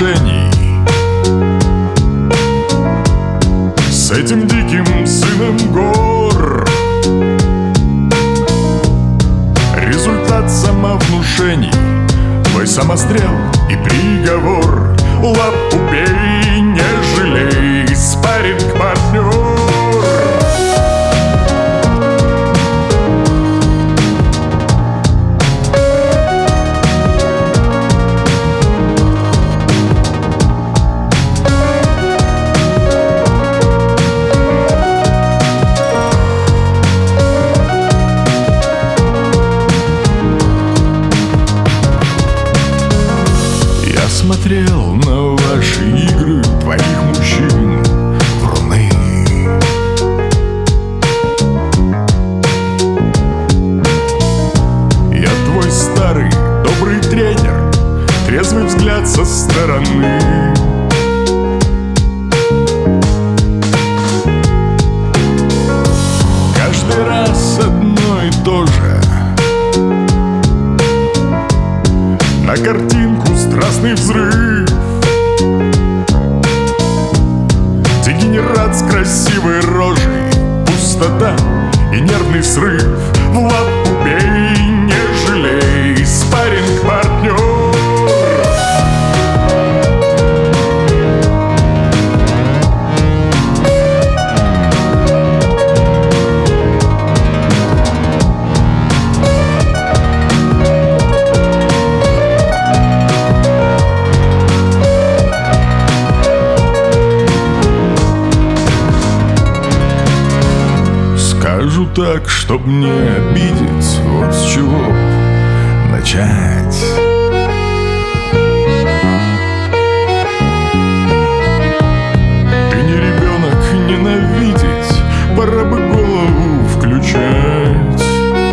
отношений с этим диким сыном гор. Результат самовнушений, твой самострел и приговор. Лапу бей, не жалей, спарринг-партнер. Смотрел на ваши игры твоих мужчин вруны. Я твой старый добрый тренер, трезвый взгляд со стороны. Каждый раз одно и то же. На картинку страстный взрыв. Дегенерат с красивой рожей, пустота и нервный срыв. В лапу бей, не жалей, спарринг-партнер. Скажу так, чтоб не обидеть, вот с чего начать. Ты не ребенок ненавидеть, пора бы голову включать.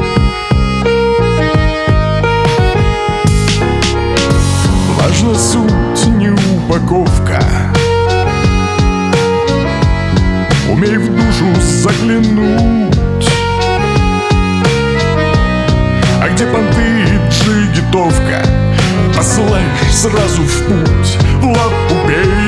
Важна суть, не упаковка. Умей в душу заглянуть. А где понты и джигитовка, посылаешь сразу в путь. В лапу бей,